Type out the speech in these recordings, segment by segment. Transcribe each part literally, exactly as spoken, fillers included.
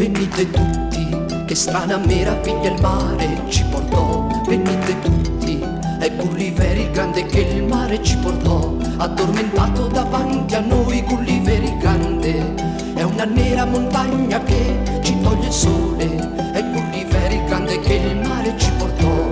Venite tutti, che strana meraviglia il mare ci portò. Venite tutti, è Gulliver il grande che il mare ci portò. Addormentato davanti a noi Gulliver il grande, è una nera montagna che ci toglie il sole. È Gulliver il grande che il mare ci portò.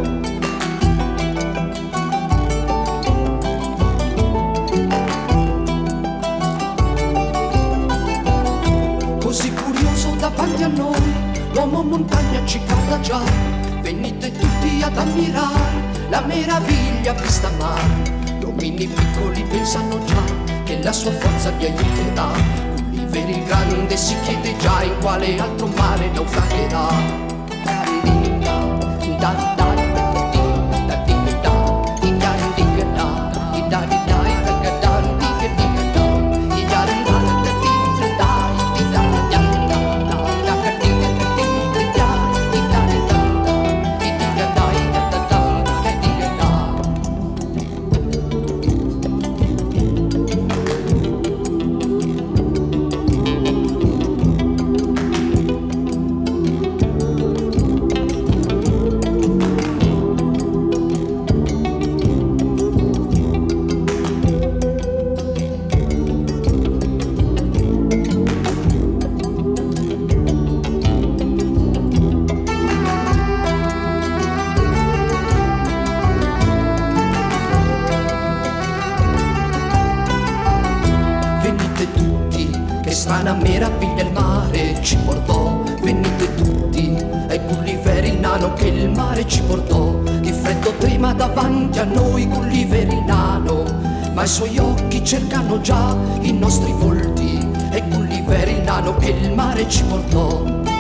Così curioso davanti a noi, l'uomo montagna ci guarda già. Venite tutti ad ammirare la meraviglia vista a mare. Gli uomini piccoli pensano già che la sua forza li aiuterà. Gulliver il grande si chiede già in quale altro mare naufragherà. Strana meraviglia il mare ci portò. Venite tutti, è Gulliver il nano che il mare ci portò. Di freddo trema davanti a noi Gulliver il nano, ma i suoi occhi cercano già i nostri volti. È Gulliver il nano che il mare ci portò.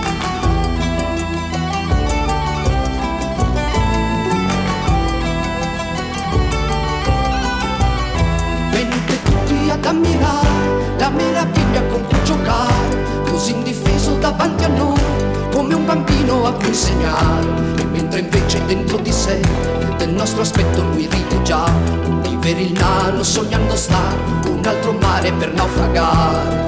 Venite tutti ad ammirare la meraviglia con cui giocare, così indifeso davanti a noi, come un bambino a cui insegnare. E mentre invece dentro di sé del nostro aspetto lui ride già, Gulliver il nano sognando sta un altro mare per naufragare.